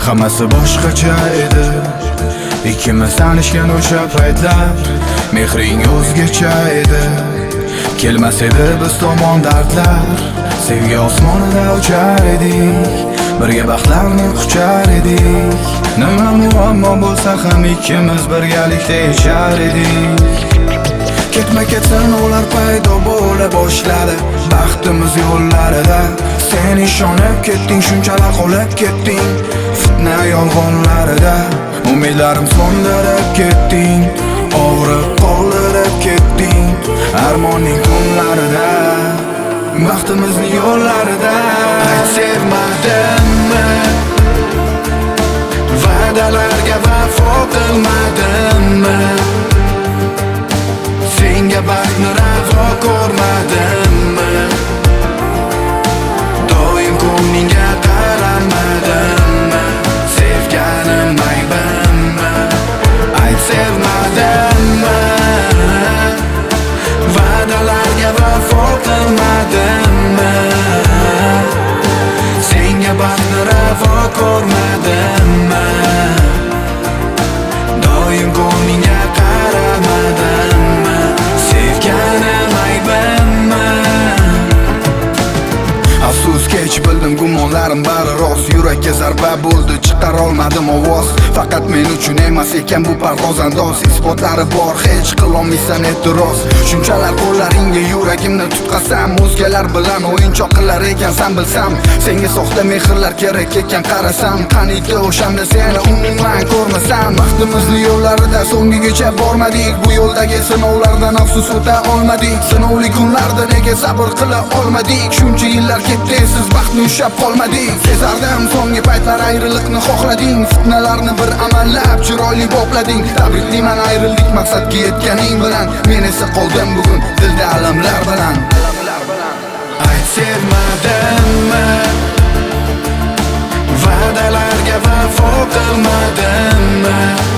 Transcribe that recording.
Hammasi boshqacha edi. Ikkimiz tanishgan o'sha paytlar mehring o'zgacha edi. Kelmas edi biz tomon dardlar, sevgi osmonida uchar edik, birga baxtlarni quchar edik. Nima muammo bo'lsa ham ikkimiz birgalikda yashar edik. Ketma-ket sinovlar paydo bo'la boshladi baxtimiz yo'llarida. Sen ishonib ketding, shunchalar qolib ketding fitna yolg'onlarida. Umidlarim so'ndirib ketding, og'riq qoldirib ketding armonning kunlarida, baxtimizning yo'llarida. Ayt, sevmadimmi? Va'dalarga vafo qilmadimmi? Senga baxtni ravo ko'rmadimmi? Doim ko'nglingga qaramadimmi? Sevganim aybimmi? Ayt, sevmadimmi? Va'dalarga vafo qilmadimmi? Senga baxtni ravo ko'rmadimmi? Doim ko'nglingga qaramadimmi? Sevganim aybimmi? Afsus, kech bildim gumonlarim bari rost. Yurakka zarba bo'ldi, chiqara olmadim ovoz. Faqat men uchun emas ekan bu parvoz andoz. Isbotlari bor, hech qilolmaysan e'tiroz. Shunchalar qo'llaringga yuragimni tutqazsam, o'zgalar bilan o'yinchoq qilar ekansan bilsam. Senga soxta mehrlar kerak ekan qarasam, qaniydi o'shanda seni umuman ko'rmasam. Baxtimizni yo'llarida so'ngigacha bormadik, bu yo'ldagi sinovlardan afsus o'ta olmadik. Sinovli kunlarda nega sabr qila olmadik? Shuncha yillar ketdi, siz baxtni ushlab qolmadik. Sezardim so'nggi paytlar ayriliqni xohlading, fitnalarni bir amallab chiroyli boplading. Tabriklayman ayrildik maqsadga yetganing bilan, men esa qoldim bugun dilda alamlar bilan. Ayt, sevmadimmi? Va'dalarga vafo qilmadimmi?